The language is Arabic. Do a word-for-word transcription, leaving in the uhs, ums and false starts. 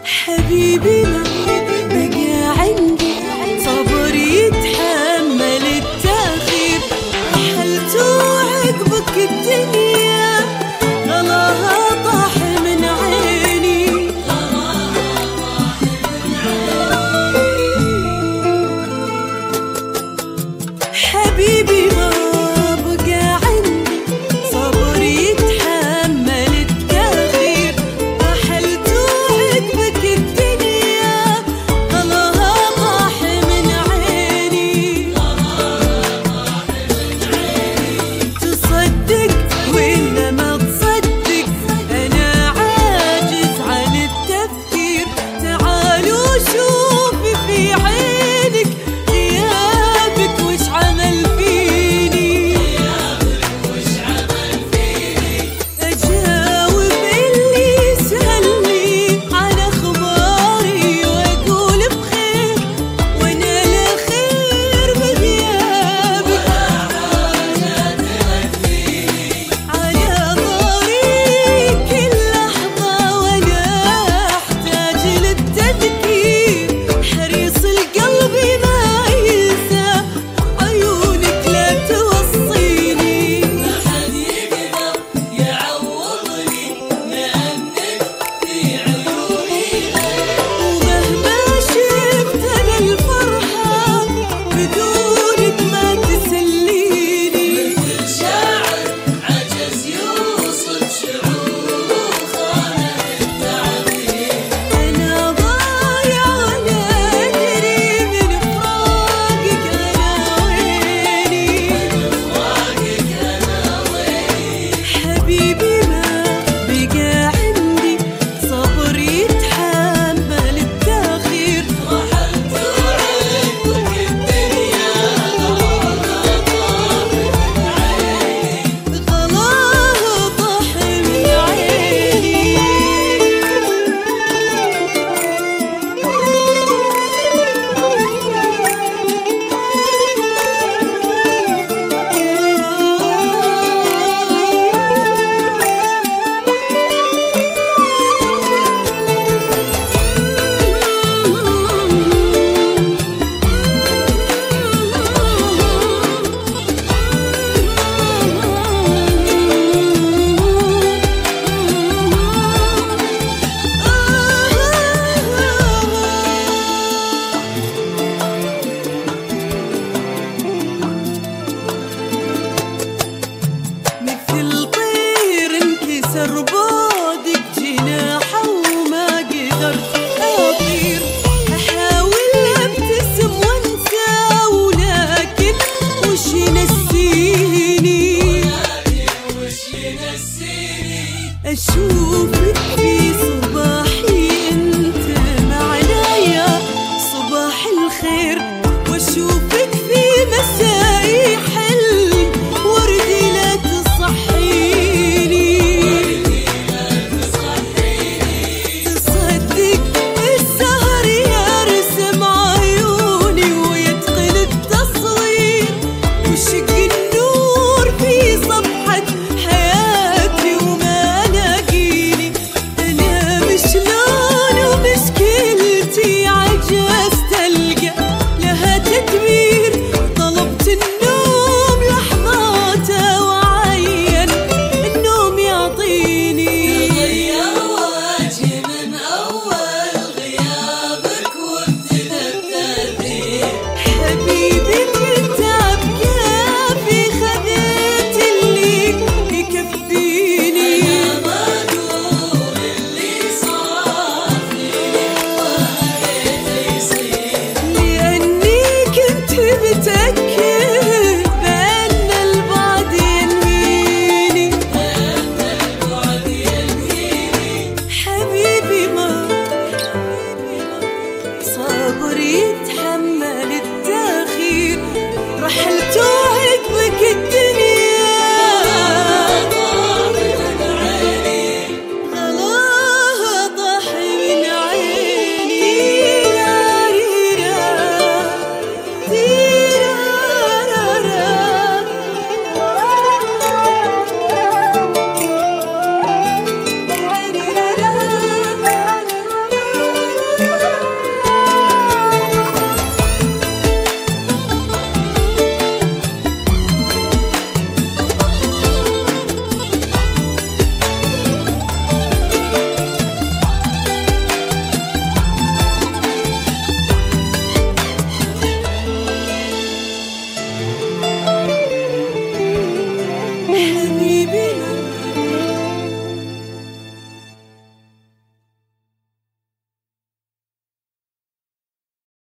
حبيبي ما بقى عندي صبر يتحمل التأخير، رحلت وعقبك الدنيا غلاها طاح من عيني. حبيبي ما بقى عندي صبر يتحمل التأخير، رحلت وعقبك الدنيا غلاها طاح من عيني. تصدق ولا ما تصدق أنا عاجز عن التفكير، تعالوا شوف في عينك غيابك وش عمل فيني. أجاوب اللي يسألني عن أخباري وأقول بخير، وأنا لا خير بغيابك على ضهري كل لحظة، وأنا أحتاج للتذكير. حريص القلب ما ينسى عيونك لا توصيني. ما حد يقدر يعوضني لأنك في عيوني، ومهما شفت أنا الفرحة بدونك ما تسليني. شاعر عجز يوصف شعوره التعبير، أنا ضايع ولا أدري من فراقك أنا ويني. حبيبي ما بقى عندي صبر يتحمل التأخير، رحلت وعقبك الدنيا غلاها طاح من عيني. غلاها طاح من عيني. مثل طير انكسر بعدك جناحه وما قدرت أطير، أحاول أبتسم وأنسى ولكن وش ينسيني. أشوفك في صباحي أنت معنايا صباح الخير، وأشوفك في مسائي حلم وردي لا تصحيني. تصدق السهر يرسم عيوني ويتقن التصوير، وشق النور في صفحة حياتي وما لاقيني. أنا مش لون ومشكلتي عجزت ألقى لها تدبير، طلبت النوم لحظاته وعين النوم يعطيني. غير وجهي من أول غيابك وابتدى التغيير. حبيبي كنت أبكى في خذيت اللي يكفيني. أنا بقول اللي صار لي وهديت يصير، لأني كنت متأكد